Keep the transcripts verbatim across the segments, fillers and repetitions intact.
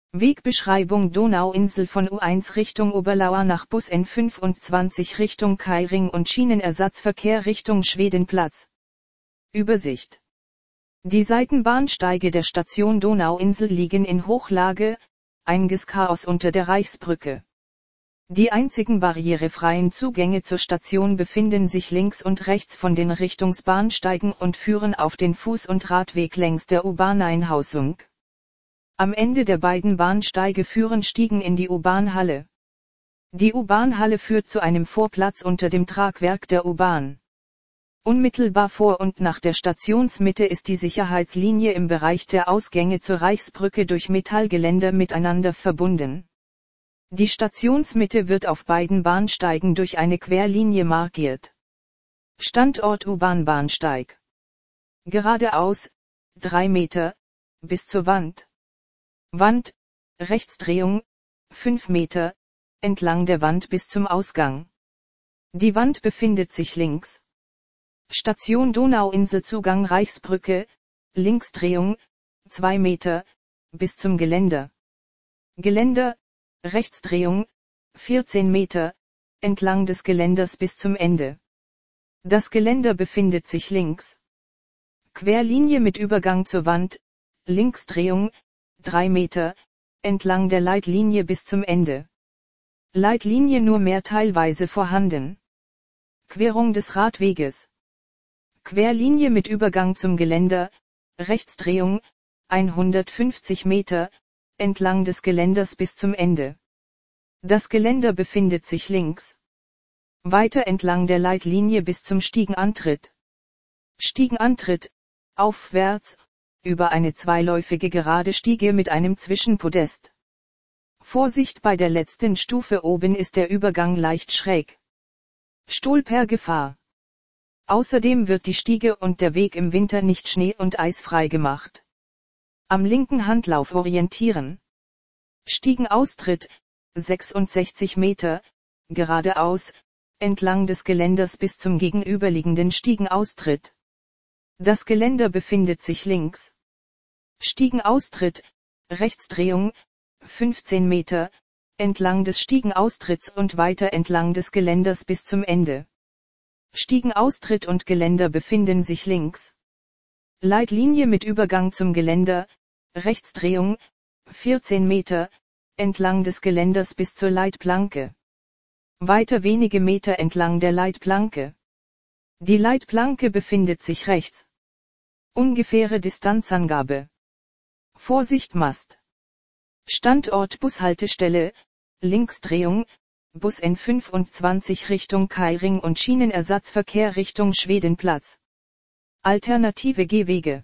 Wegbeschreibung: Donauinsel von U eins Richtung Oberlauer nach Bus N fünfundzwanzig Richtung Kairing und Schienenersatzverkehr Richtung Schwedenplatz. Übersicht: Die Seitenbahnsteige der Station Donauinsel liegen in Hochlage, einiges Chaos unter der Reichsbrücke. Die einzigen barrierefreien Zugänge zur Station befinden sich links und rechts von den Richtungsbahnsteigen und führen auf den Fuß- und Radweg längs der U-Bahn-Einhausung. Am Ende der beiden Bahnsteige führen Stiegen in die U-Bahn-Halle. Die U-Bahn-Halle führt zu einem Vorplatz unter dem Tragwerk der U-Bahn. Unmittelbar vor und nach der Stationsmitte ist die Sicherheitslinie im Bereich der Ausgänge zur Reichsbrücke durch Metallgeländer miteinander verbunden. Die Stationsmitte wird auf beiden Bahnsteigen durch eine Querlinie markiert. Standort U-Bahn-Bahnsteig. Geradeaus, drei Meter, bis zur Wand. Wand, Rechtsdrehung, fünf Meter, entlang der Wand bis zum Ausgang. Die Wand befindet sich links. Station Donauinsel Zugang Reichsbrücke, Linksdrehung, zwei Meter, bis zum Geländer. Geländer, Rechtsdrehung, vierzehn Meter, entlang des Geländers bis zum Ende. Das Geländer befindet sich links. Querlinie mit Übergang zur Wand, Linksdrehung, drei Meter, entlang der Leitlinie bis zum Ende. Leitlinie nur mehr teilweise vorhanden. Querung des Radweges. Querlinie mit Übergang zum Geländer, Rechtsdrehung, hundertfünfzig Meter, entlang des Geländers bis zum Ende. Das Geländer befindet sich links. Weiter entlang der Leitlinie bis zum Stiegenantritt. Stiegenantritt, aufwärts, über eine zweiläufige gerade Stiege mit einem Zwischenpodest. Vorsicht, bei der letzten Stufe oben ist der Übergang leicht schräg. Stolpergefahr. Außerdem wird die Stiege und der Weg im Winter nicht schnee- und eisfrei gemacht. Am linken Handlauf orientieren. Stiegenaustritt, sechsundsechzig Meter, geradeaus, entlang des Geländers bis zum gegenüberliegenden Stiegenaustritt. Das Geländer befindet sich links. Stiegenaustritt, Rechtsdrehung, fünfzehn Meter, entlang des Stiegenaustritts und weiter entlang des Geländers bis zum Ende. Stiegenaustritt und Geländer befinden sich links. Leitlinie mit Übergang zum Geländer, Rechtsdrehung, vierzehn Meter, entlang des Geländers bis zur Leitplanke. Weiter wenige Meter entlang der Leitplanke. Die Leitplanke befindet sich rechts. Ungefähre Distanzangabe. Vorsicht Mast. Standort Bushaltestelle, Linksdrehung, Bus N fünfundzwanzig Richtung Kairing und Schienenersatzverkehr Richtung Schwedenplatz. Alternative Gehwege.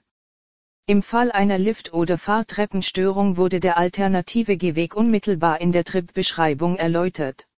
Im Fall einer Lift- oder Fahrtreppenstörung wurde der alternative Gehweg unmittelbar in der Tripbeschreibung erläutert.